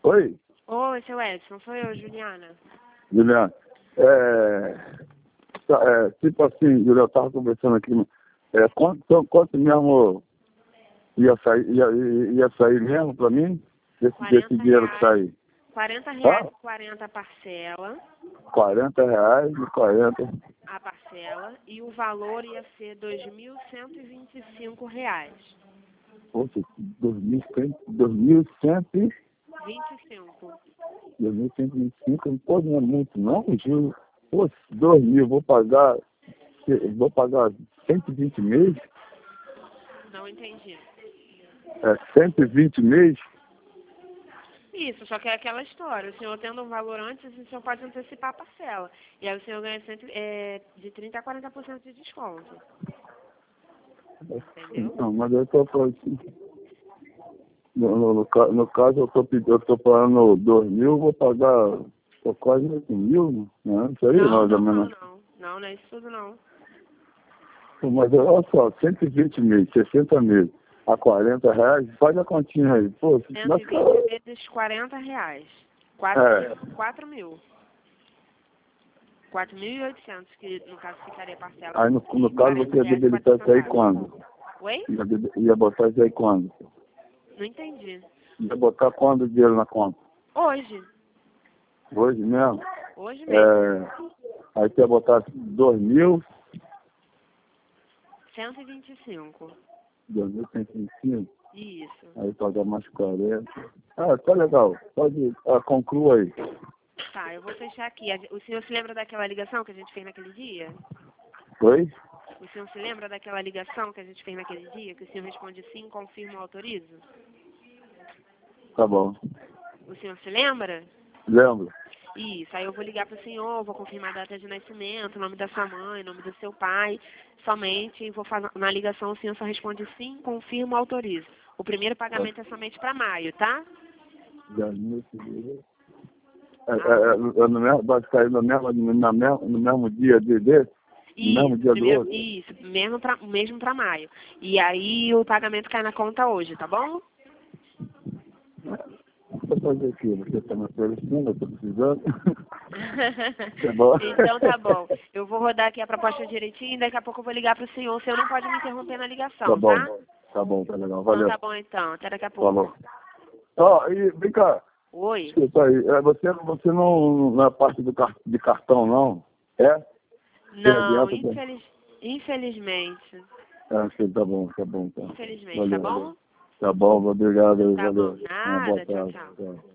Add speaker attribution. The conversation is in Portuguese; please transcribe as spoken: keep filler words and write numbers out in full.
Speaker 1: Oi?
Speaker 2: Oi, seu Edson, sou eu, Juliana.
Speaker 1: Juliana, é, tá, é, tipo assim, Juliana, eu estava conversando aqui, é, quanto, quanto mesmo ia sair, ia, ia sair mesmo para mim, desse, desse dinheiro que sair?
Speaker 2: quarenta reais
Speaker 1: Ah,
Speaker 2: e quarenta parcela,
Speaker 1: quarenta reais e quarenta.
Speaker 2: a parcela, e o valor ia ser dois mil cento e vinte e cinco reais.
Speaker 1: Poxa, dois mil e cem, dois mil cento e
Speaker 2: vinte e cinco.
Speaker 1: dois mil cento e vinte e cinco, não pode não é muito não, Gil. Poxa, dois mil, vou pagar, vou pagar cento e vinte mês,
Speaker 2: Não entendi.
Speaker 1: é cento e vinte mês.
Speaker 2: Isso, só que é aquela história. O senhor tendo um valor antes, o senhor pode antecipar a parcela. E aí o senhor ganha cento, é, de trinta a quarenta por cento de desconto. Entendeu?
Speaker 1: Não, mas eu estou falando assim, no, no, no, ca- no caso eu estou eu tô pagando dois mil, vou pagar tô quase oito mil, não é isso aí,
Speaker 2: Não,
Speaker 1: mais ou
Speaker 2: não, não,
Speaker 1: menos.
Speaker 2: não. Não, não é isso tudo não.
Speaker 1: Pô, mas olha só, cento e vinte mês, sessenta meses, a quarenta reais, faz a continha aí. Pô,
Speaker 2: cento
Speaker 1: mas,
Speaker 2: e
Speaker 1: cara,
Speaker 2: vinte vezes quarenta reais. quatro
Speaker 1: é,
Speaker 2: mil. quatro mil. quatro mil e oitocentos, que no caso ficaria parcela.
Speaker 1: aí no, no caso você ia debilitar isso aí quando?
Speaker 2: Oi?
Speaker 1: Ia, deb- ia botar isso aí quando?
Speaker 2: Não entendi.
Speaker 1: Ia botar quando o dinheiro na conta?
Speaker 2: Hoje.
Speaker 1: Hoje mesmo?
Speaker 2: Hoje mesmo.
Speaker 1: É, aí você ia botar dois mil,
Speaker 2: cento e vinte e cinco.
Speaker 1: dois mil cento e vinte e cinco,
Speaker 2: Isso.
Speaker 1: aí pagar mais quarenta. Ah, tá legal. Pode, ah, conclua aí.
Speaker 2: Tá, eu vou fechar aqui. A- O senhor se lembra daquela ligação que a gente fez naquele dia?
Speaker 1: Oi?
Speaker 2: O senhor se lembra daquela ligação que a gente fez naquele dia? Que o senhor responde sim, confirmo, autorizo?
Speaker 1: Tá bom.
Speaker 2: O senhor se lembra?
Speaker 1: Lembro.
Speaker 2: Isso, aí eu vou ligar para o senhor, vou confirmar a data de nascimento, o nome da sua mãe, o nome do seu pai, somente, vou fazer, na ligação o senhor só responde sim, confirmo, autorizo. O primeiro pagamento é somente para maio, tá?
Speaker 1: Janeiro, fevereiro. É, é, é, é no mesmo, vai cair no mesmo, no, mesmo, no mesmo dia de, desse? No mesmo
Speaker 2: Isso,
Speaker 1: dia do
Speaker 2: primeiro,
Speaker 1: outro?
Speaker 2: isso, mesmo para mesmo para maio. E aí o pagamento cai na conta hoje, tá bom?
Speaker 1: Vou fazer aqui, você está me oferecendo, eu estou precisando. Tá bom?
Speaker 2: Então tá bom. Eu vou rodar aqui a proposta direitinho e daqui a pouco eu vou ligar para o senhor. O senhor não pode me interromper na
Speaker 1: Tá
Speaker 2: ligação,
Speaker 1: bom,
Speaker 2: tá?
Speaker 1: tá bom, tá legal,
Speaker 2: Então
Speaker 1: valeu.
Speaker 2: tá bom então, até daqui a pouco.
Speaker 1: Falou. Ó, e vem cá,
Speaker 2: Oi?
Speaker 1: desculpa aí, é, você, você não, não é parte do car de cartão, não? É? Tem
Speaker 2: Não,
Speaker 1: adianta, tem?
Speaker 2: infeliz... infelizmente.
Speaker 1: Ah, sim, tá bom, tá bom, tá.
Speaker 2: Infelizmente,
Speaker 1: Valeu,
Speaker 2: tá
Speaker 1: valeu.
Speaker 2: bom?
Speaker 1: Tá bom, obrigado,
Speaker 2: Tá
Speaker 1: valeu.
Speaker 2: bom.
Speaker 1: Uma boa
Speaker 2: Nada, tchau,
Speaker 1: tarde.
Speaker 2: tchau.
Speaker 1: Tchau.